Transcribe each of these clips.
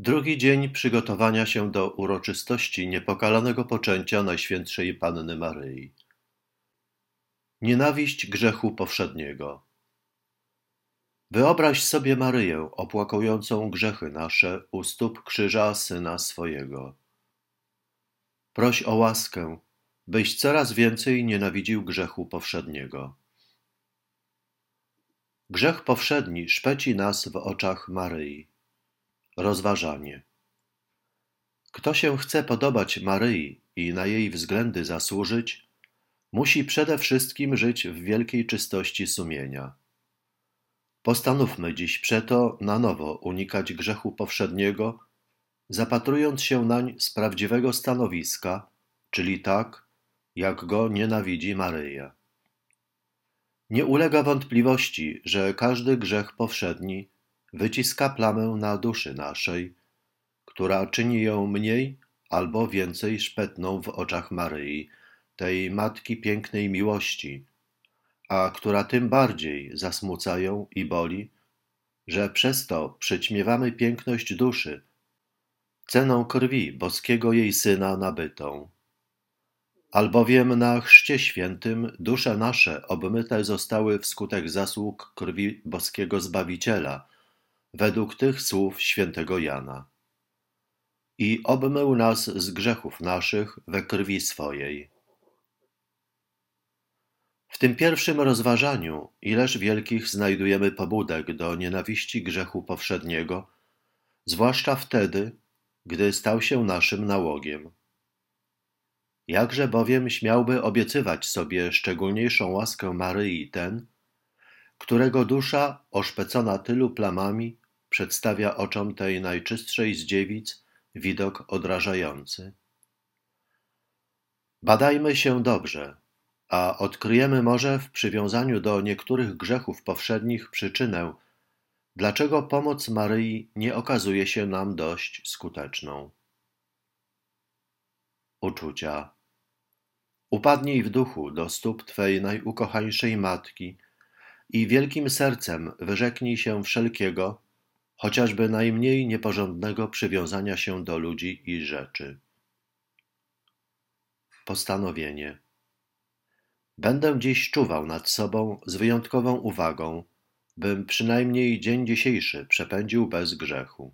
Drugi dzień przygotowania się do uroczystości niepokalanego poczęcia Najświętszej Panny Maryi. Nienawiść grzechu powszedniego. Wyobraź sobie Maryję opłakującą grzechy nasze u stóp krzyża Syna swojego. Proś o łaskę, byś coraz więcej nienawidził grzechu powszedniego. Grzech powszedni szpeci nas w oczach Maryi. Rozważanie. Kto się chce podobać Maryi i na jej względy zasłużyć, musi przede wszystkim żyć w wielkiej czystości sumienia. Postanówmy dziś przeto na nowo unikać grzechu powszedniego, zapatrując się nań z prawdziwego stanowiska, czyli tak, jak go nienawidzi Maryja. Nie ulega wątpliwości, że każdy grzech powszedni wyciska plamę na duszy naszej, która czyni ją mniej albo więcej szpetną w oczach Maryi, tej Matki pięknej miłości, a która tym bardziej zasmuca ją i boli, że przez to przyćmiewamy piękność duszy, ceną krwi boskiego jej Syna nabytą. Albowiem na chrzcie świętym dusze nasze obmyte zostały wskutek zasług krwi boskiego Zbawiciela, według tych słów świętego Jana. I obmył nas z grzechów naszych we krwi swojej. W tym pierwszym rozważaniu ileż wielkich znajdujemy pobudek do nienawiści grzechu powszedniego, zwłaszcza wtedy, gdy stał się naszym nałogiem. Jakże bowiem śmiałby obiecywać sobie szczególniejszą łaskę Maryi ten, którego dusza, oszpecona tylu plamami, przedstawia oczom tej najczystszej z dziewic widok odrażający? Badajmy się dobrze, a odkryjemy może w przywiązaniu do niektórych grzechów powszednich przyczynę, dlaczego pomoc Maryi nie okazuje się nam dość skuteczną. Uczucia. Upadnij w duchu do stóp Twej najukochańszej Matki i wielkim sercem wyrzeknij się wszelkiego, chociażby najmniej nieporządnego przywiązania się do ludzi i rzeczy. Postanowienie. Będę dziś czuwał nad sobą z wyjątkową uwagą, bym przynajmniej dzień dzisiejszy przepędził bez grzechu.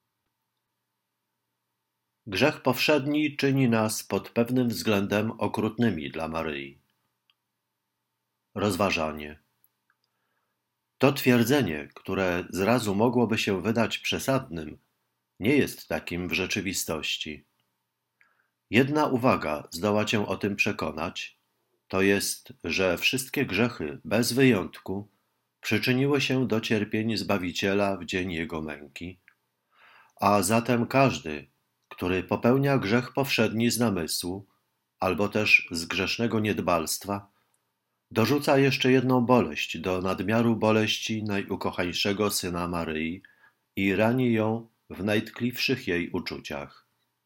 Grzech powszedni czyni nas pod pewnym względem okrutnymi dla Maryi. Rozważanie. To twierdzenie, które zrazu mogłoby się wydać przesadnym, nie jest takim w rzeczywistości. Jedna uwaga zdoła cię o tym przekonać, to jest, że wszystkie grzechy, bez wyjątku, przyczyniły się do cierpień Zbawiciela w dzień Jego męki, a zatem każdy, który popełnia grzech powszedni z namysłu, albo też z grzesznego niedbalstwa, dorzuca jeszcze jedną boleść do nadmiaru boleści najukochańszego Syna Maryi i rani ją w najtkliwszych jej uczuciach.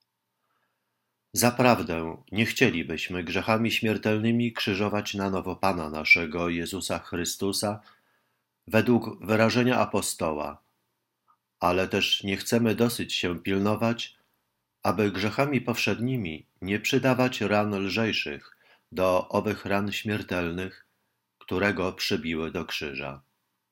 Zaprawdę nie chcielibyśmy grzechami śmiertelnymi krzyżować na nowo Pana naszego Jezusa Chrystusa według wyrażenia apostoła, ale też nie chcemy dosyć się pilnować, aby grzechami powszednimi nie przydawać ran lżejszych do owych ran śmiertelnych, które go przybiły do krzyża.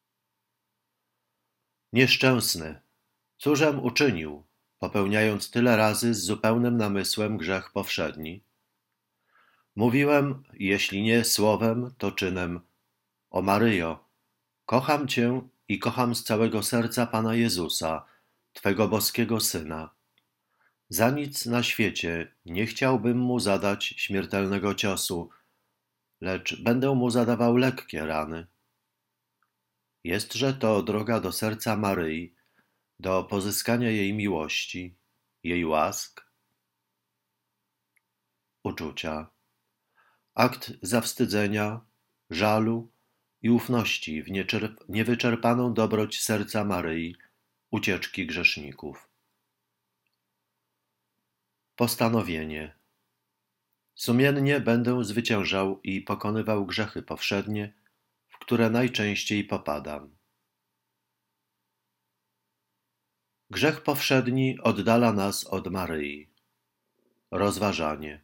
Nieszczęsny, cóżem uczynił, popełniając tyle razy z zupełnym namysłem grzech powszedni? Mówiłem, jeśli nie słowem, to czynem: o Maryjo, kocham Cię i kocham z całego serca Pana Jezusa, Twego boskiego Syna. Za nic na świecie nie chciałbym Mu zadać śmiertelnego ciosu, lecz będę Mu zadawał lekkie rany. Jestże to droga do serca Maryi, do pozyskania jej miłości, jej łask. Uczucia. Akt zawstydzenia, żalu i ufności w niewyczerpaną dobroć serca Maryi, ucieczki grzeszników. Postanowienie. Sumiennie będę zwyciężał i pokonywał grzechy powszednie, w które najczęściej popadam. Grzech powszedni oddala nas od Maryi. Rozważanie.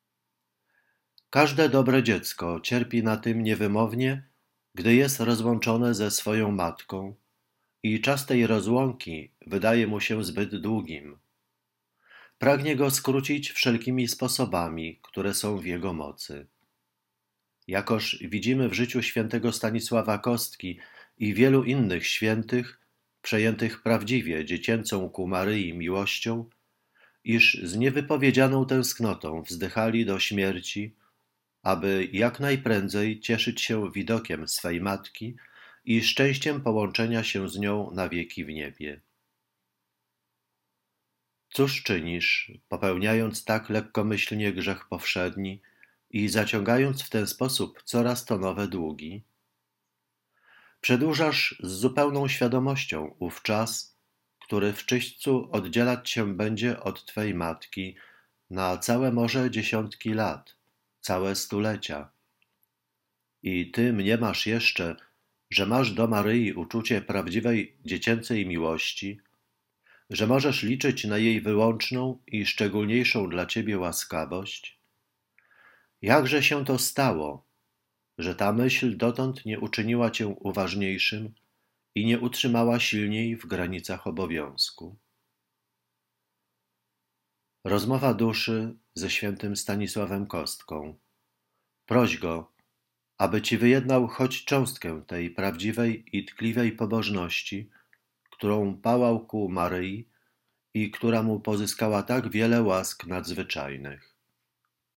Każde dobre dziecko cierpi na tym niewymownie, gdy jest rozłączone ze swoją matką i czas tej rozłąki wydaje mu się zbyt długim. Pragnie go skrócić wszelkimi sposobami, które są w jego mocy. Jakoż widzimy w życiu świętego Stanisława Kostki i wielu innych świętych, przejętych prawdziwie dziecięcą ku Maryi miłością, iż z niewypowiedzianą tęsknotą wzdychali do śmierci, aby jak najprędzej cieszyć się widokiem swej matki i szczęściem połączenia się z nią na wieki w niebie. Cóż czynisz, popełniając tak lekkomyślnie grzech powszedni i zaciągając w ten sposób coraz to nowe długi? Przedłużasz z zupełną świadomością ów czas, który w czyśćcu oddzielać się będzie od Twej matki na całe może dziesiątki lat, całe stulecia. I Ty mniemasz jeszcze, że masz do Maryi uczucie prawdziwej dziecięcej miłości, że możesz liczyć na jej wyłączną i szczególniejszą dla Ciebie łaskawość? Jakże się to stało, że ta myśl dotąd nie uczyniła Cię uważniejszym i nie utrzymała silniej w granicach obowiązku? Rozmowa duszy ze świętym Stanisławem Kostką. Proś go, aby Ci wyjednał choć cząstkę tej prawdziwej i tkliwej pobożności, którą pałał ku Maryi i która mu pozyskała tak wiele łask nadzwyczajnych.